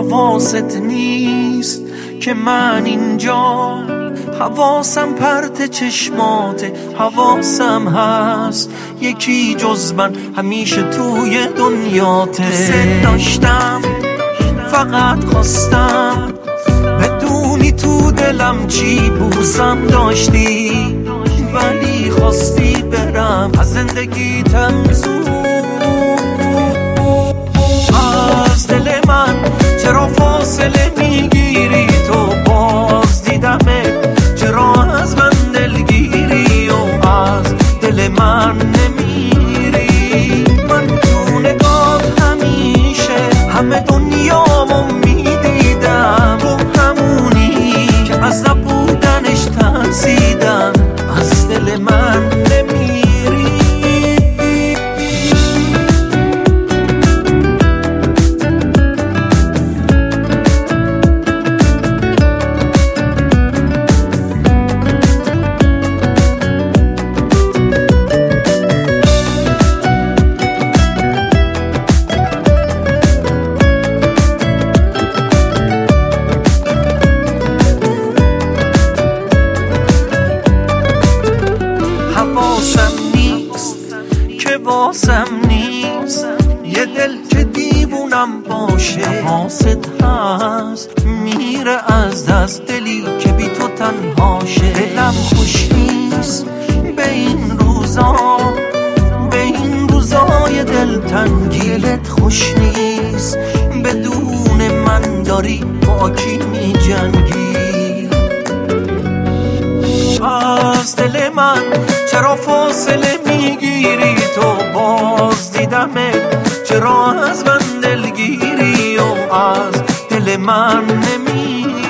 حواست نیست که من اینجا، حواسم پرت چشماته، حواسم هست یکی جز من همیشه توی دنیاته. دوست داشتم فقط خواستم بدونی تو دلم چی بوسم داشتی، ولی خواستی برم از زندگیتم زود. از دل من چرا فاصله میگیری تو؟ باز دیدمت چرا از من دلگیری و از دل من نمیری؟ من تو نگاه همیشه همه دنیامو میدیدم، تو همونی که از نبودنش ترسیدم، از دل من نمیری. واسم نیست یه دل که دیوونم باشه، حواست هست میره از دست دلی که بی تو تنهاشه. دلم خوش نیست به این روزا، به این روزای دلتنگی. دلت خوش نیست بدون من داری با کی می جنگی؟ از دل من چرا فاصله میگیری تو؟ باز دیدمت چرا از من دلگیری و از دل من نمیری؟